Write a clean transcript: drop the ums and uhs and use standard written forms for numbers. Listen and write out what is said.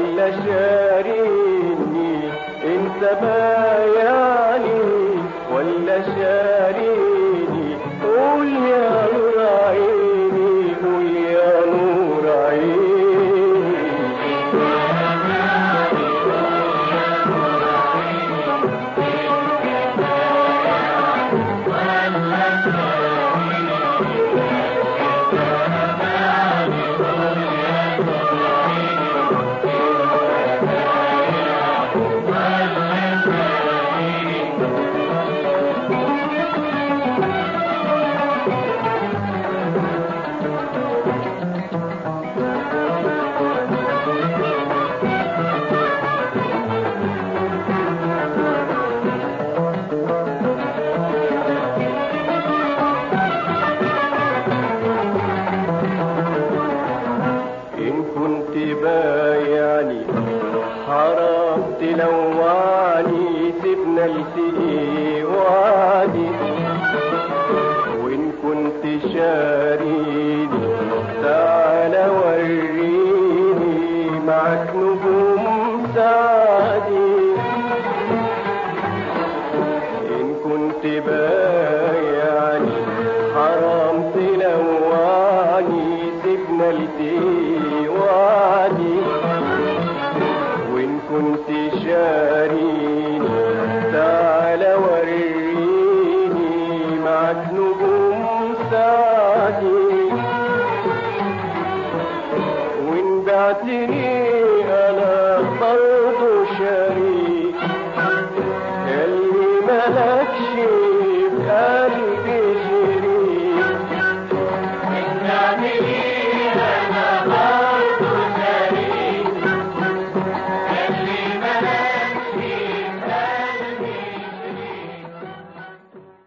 ولا شاريني؟ انت بايعني ولا شاريني؟ قول يا نور عيني، قول يا نور عيني. بايعني حرام تلوعني، سيبنا التقي وعدي. وإن كنت شاريني تعال وريني، معك نجوم سعدي. إن كنت بايعني حرام تلوعني، سيبنا التقي وعدي. وإن كنت شاريني تعال وريني، معك نجوم سعدي. وإن بعتني أنا برضو شريك، اللي ملكش بقلبي